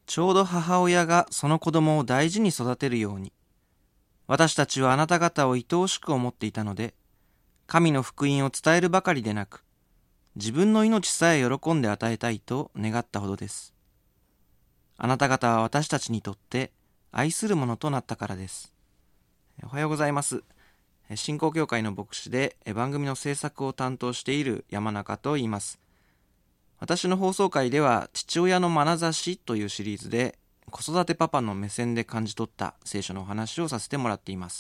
ちょうど母親がその子供を大事に育てるように、私たちはあなた方を愛おしく思っていたので、神の福音を伝えるばかりでなく、自分の命さえ喜んで与えたいと願ったほどです。あなた方は私たちにとって愛するものとなったからです。おはようございます。信仰協会の牧師で番組の制作を担当している山中と言います。私の放送回では父親の眼差しというシリーズで子育てパパの目線で感じ取った聖書のお話をさせてもらっています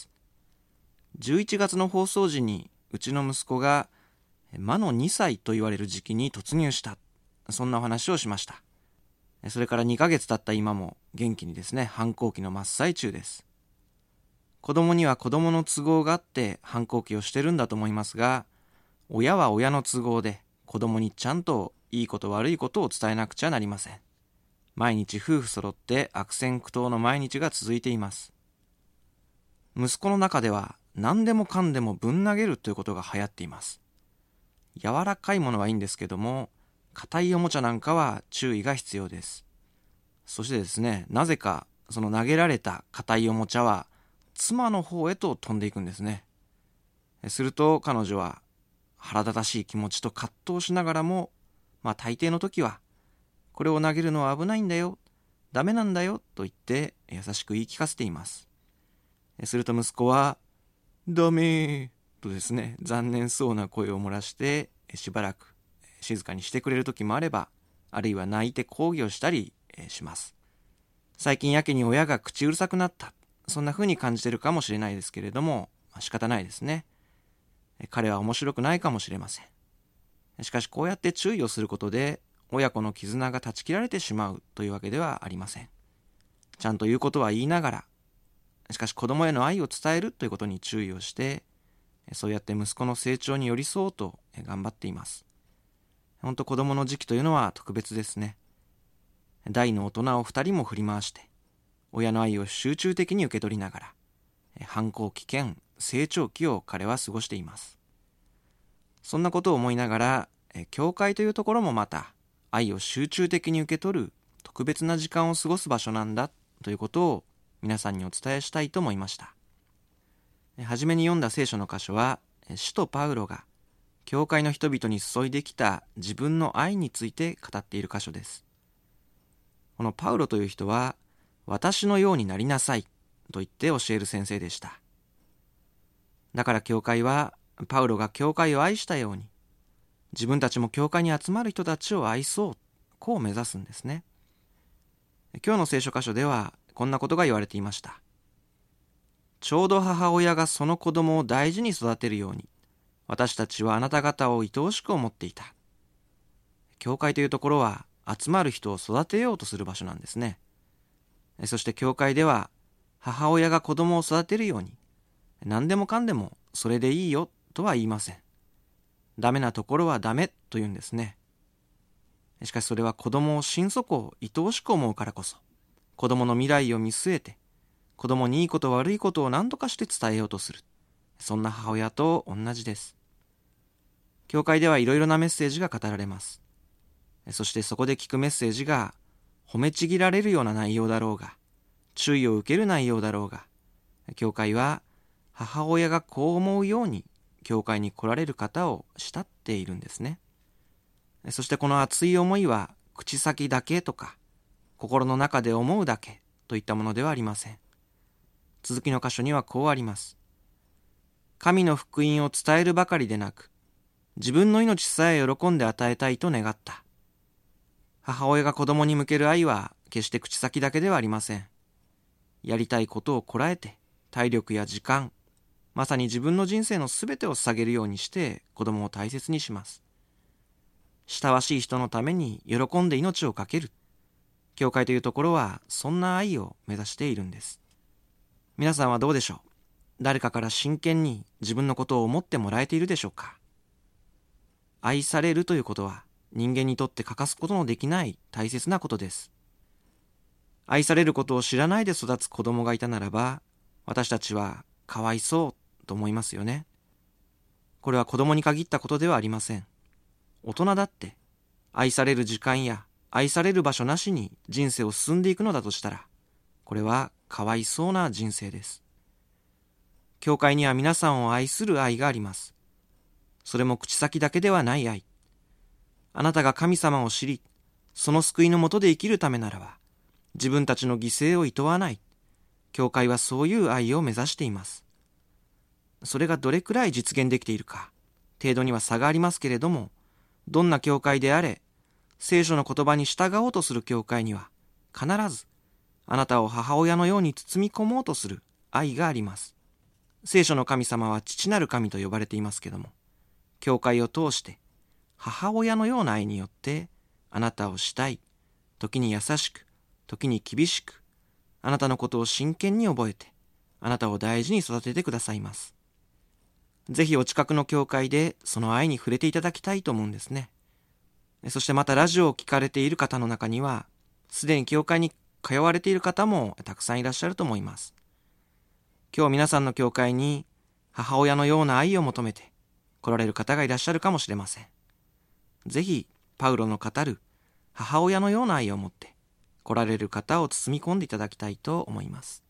。11月の放送時にうちの息子が魔の2歳と言われる時期に突入した、そんなお話をしました。それから2ヶ月経った今も元気にですね、反抗期の真っ最中です。子供には子供の都合があって反抗期をしてるんだと思いますが、親は親の都合で子供にちゃんといいこと悪いことを伝えなくちゃなりません。毎日夫婦揃って悪戦苦闘の毎日が続いています。息子の中では何でもかんでもぶん投げるということが流行っています。柔らかいものはいいんですけども、硬いおもちゃなんかは注意が必要です。そしてですね、なぜかその投げられた硬いおもちゃは妻の方へと飛んでいくんですね。すると彼女は腹立たしい気持ちと葛藤しながらも、大抵の時はこれを投げるのは危ないんだよ、ダメなんだよと言って優しく言い聞かせています。すると息子はダメとですね、残念そうな声を漏らしてしばらく静かにしてくれる時もあれば、あるいは泣いて抗議をしたりします。最近やけに親が口うるさくなった、そんな風に感じているかもしれないですけれども、仕方ないですね。彼は面白くないかもしれません。しかしこうやって注意をすることで親子の絆が断ち切られてしまうというわけではありません。ちゃんと言うことは言いながら、しかし子供への愛を伝えるということに注意をして、そうやって息子の成長に寄り添おうと頑張っています。本当子供の時期というのは特別ですね。大の大人を2人も振り回して、親の愛を集中的に受け取りながら、反抗期兼成長期を彼は過ごしています。そんなことを思いながら、教会というところもまた愛を集中的に受け取る特別な時間を過ごす場所なんだということを皆さんにお伝えしたいと思いました。はじめに読んだ聖書の箇所は、使徒パウロが教会の人々に注いできた自分の愛について語っている箇所です。このパウロという人は、私のようになりなさいと言って教える先生でした。だから教会はパウロが教会を愛したように、自分たちも教会に集まる人たちを愛そう、こう目指すんですね。今日の聖書箇所ではこんなことが言われていました。ちょうど母親がその子供を大事に育てるように、私たちはあなた方を愛おしく思っていた。教会というところは集まる人を育てようとする場所なんですね。そして教会では母親が子供を育てるように、何でもかんでもそれでいいよとは言いません。ダメなところはダメと言うんですね。しかしそれは子供を心底愛おしく思うからこそ、子供の未来を見据えて、子供にいいこと悪いことを何とかして伝えようとする。そんな母親と同じです。教会ではいろいろなメッセージが語られます。そしてそこで聞くメッセージが褒めちぎられるような内容だろうが、注意を受ける内容だろうが、教会は母親がこう思うように教会に来られる方を慕っているんですね。そしてこの熱い思いは口先だけとか心の中で思うだけといったものではありません。続きの箇所にはこうあります。神の福音を伝えるばかりでなく、自分の命さえ喜んで与えたいと願った。母親が子供に向ける愛は決して口先だけではありません。やりたいことをこらえて、体力や時間、まさに自分の人生のすべてを捧げるようにして子供を大切にします。親わしい人のために喜んで命を懸ける。教会というところはそんな愛を目指しているんです。皆さんはどうでしょう？誰かから真剣に自分のことを思ってもらえているでしょうか？愛されるということは人間にとって欠かすことのできない大切なことです。愛されることを知らないで育つ子供がいたならば、私たちはかわいそうと思いますよね。これは子供に限ったことではありません。大人だって愛される時間や愛される場所なしに人生を進んでいくのだとしたら、これはかわいそうな人生です。教会には皆さんを愛する愛があります。それも口先だけではない愛。あなたが神様を知り、その救いのもとで生きるためならば、自分たちの犠牲を厭わない。教会はそういう愛を目指しています。それがどれくらい実現できているか、程度には差がありますけれども、どんな教会であれ、聖書の言葉に従おうとする教会には、必ずあなたを母親のように包み込もうとする愛があります。聖書の神様は父なる神と呼ばれていますけども、教会を通して母親のような愛によってあなたを慕い、時に優しく、時に厳しく、あなたのことを真剣に覚えて、あなたを大事に育ててくださいます。ぜひお近くの教会でその愛に触れていただきたいと思うんですね。そしてまたラジオを聞かれている方の中には、すでに教会に通われている方もたくさんいらっしゃると思います。今日皆さんの教会に母親のような愛を求めて来られる方がいらっしゃるかもしれません。ぜひパウロの語る母親のような愛を持って来られる方を包み込んでいただきたいと思います。